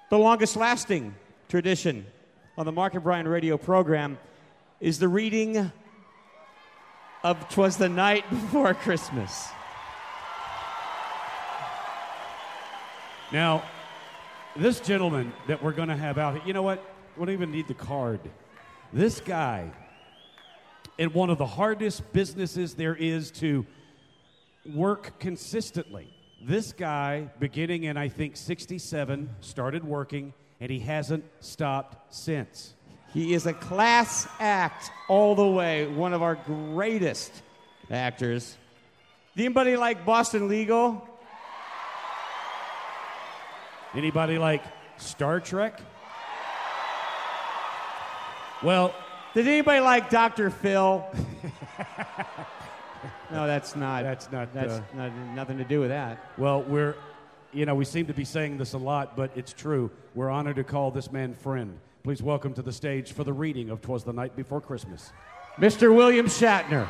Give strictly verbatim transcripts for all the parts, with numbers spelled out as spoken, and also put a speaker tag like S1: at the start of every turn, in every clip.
S1: The longest-lasting tradition on the Mark and Brian radio program is the reading of "'Twas the Night Before Christmas."
S2: Now, this gentleman that we're going to have out here, you know what? We don't even need the card. This guy, in one of the hardest businesses there is to work consistently. This guy, beginning in, I think, sixty-seven, started working, and he hasn't stopped since.
S1: He is a class act all the way, one of our greatest actors. Anybody like Boston Legal?
S2: Anybody like Star Trek? Well,
S1: did anybody like Doctor Phil? No, that's not.
S2: That's not.
S1: That's
S2: uh,
S1: not, nothing to do with that.
S2: Well, we're, you know, we seem to be saying this a lot, but it's true. We're honored to call this man friend. Please welcome to the stage for the reading of "'Twas the Night Before Christmas,"
S1: Mister William Shatner.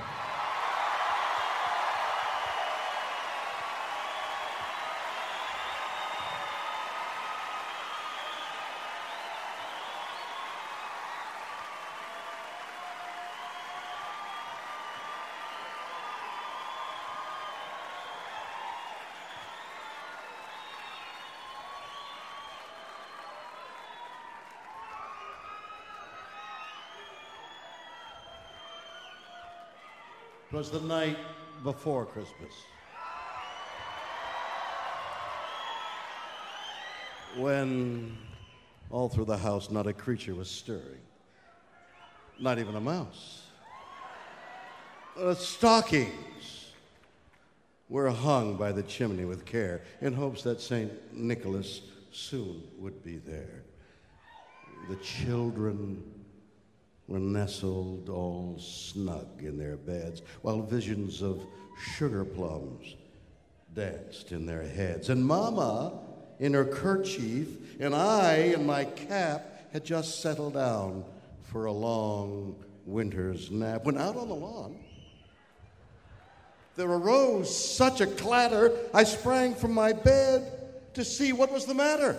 S3: It was the night before Christmas, when all through the house not a creature was stirring, not even a mouse. Uh, stockings were hung by the chimney with care in hopes that Saint Nicholas soon would be there. The children were nestled all snug in their beds, while visions of sugar plums danced in their heads. And Mama, in her kerchief, and I, in my cap, had just settled down for a long winter's nap, when out on the lawn there arose such a clatter, I sprang from my bed to see what was the matter.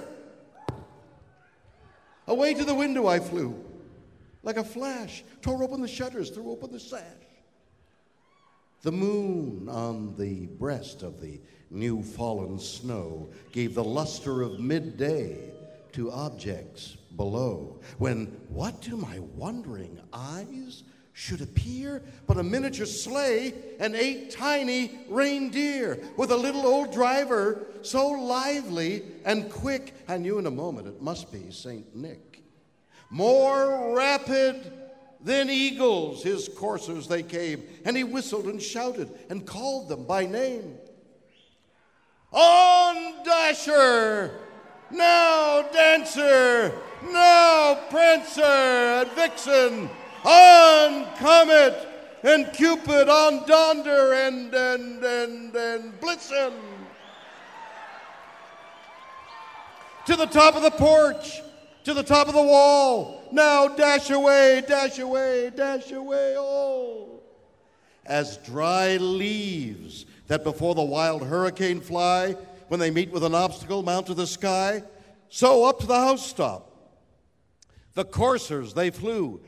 S3: Away to the window I flew. Like a flash, tore open the shutters, threw open the sash. The moon on the breast of the new fallen snow gave the luster of midday to objects below, when what to my wondering eyes should appear but a miniature sleigh and eight tiny reindeer with a little old driver so lively and quick, I knew in a moment it must be Saint Nick. More rapid than eagles, his coursers they came, and he whistled and shouted and called them by name. On, Dasher! Now, Dancer! Now, Prancer and Vixen! On, Comet and Cupid! On, Donder and, and, and, and Blitzen! To the top of the porch! To the top of the wall. Now dash away, dash away, dash away, oh. As dry leaves that before the wild hurricane fly, when they meet with an obstacle, mount to the sky, so up to the housetop. The coursers, they flew.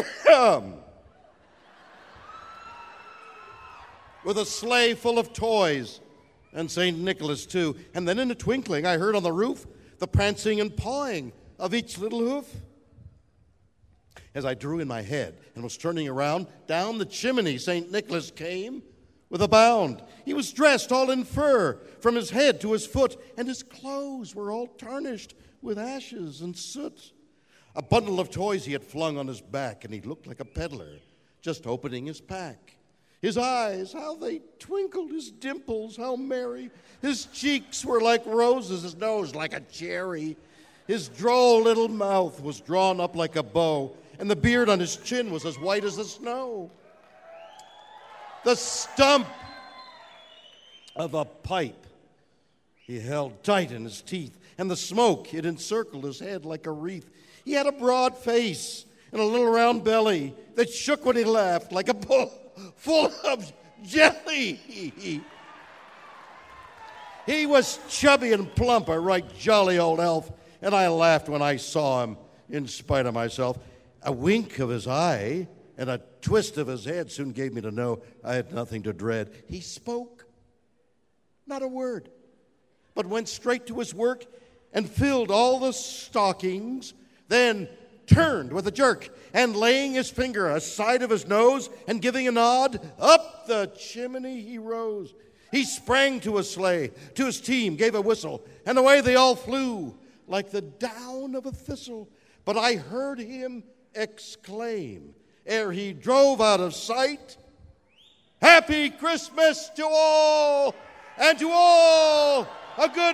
S3: With a sleigh full of toys, and Saint Nicholas too. And then in a twinkling, I heard on the roof the prancing and pawing of each little hoof. As I drew in my head and was turning around, down the chimney Saint Nicholas came with a bound. He was dressed all in fur from his head to his foot, and his clothes were all tarnished with ashes and soot. A bundle of toys he had flung on his back, and he looked like a peddler just opening his pack. His eyes, how they twinkled, his dimples, how merry. His cheeks were like roses, his nose like a cherry. His droll little mouth was drawn up like a bow, and the beard on his chin was as white as the snow. The stump of a pipe he held tight in his teeth, and the smoke, it encircled his head like a wreath. He had a broad face and a little round belly that shook when he laughed like a bowl full of jelly. He was chubby and plump, a right jolly old elf. and I laughed when I saw him, in spite of myself. A wink of his eye and a twist of his head soon gave me to know I had nothing to dread. He spoke, not a word, but went straight to his work and filled all the stockings, then turned with a jerk, and laying his finger aside of his nose and giving a nod, up the chimney he rose. He sprang to his sleigh, to his team, gave a whistle, and away they all flew like the down of a thistle. But I heard him exclaim, ere he drove out of sight, "Happy Christmas to all, and to all a good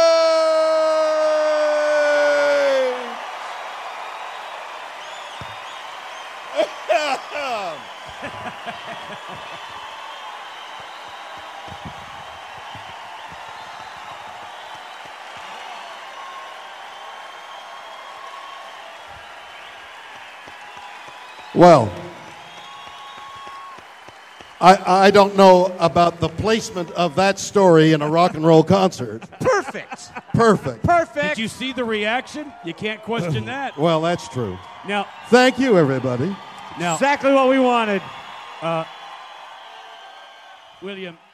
S3: night!" Well, I, I don't know about the placement of that story in a rock and roll concert.
S1: Perfect.
S3: Perfect.
S1: Perfect.
S2: Did you see the reaction? You can't question that.
S3: Well, that's true.
S2: Now,
S3: Thank you, everybody.
S2: now,
S1: Exactly what we wanted.
S2: William,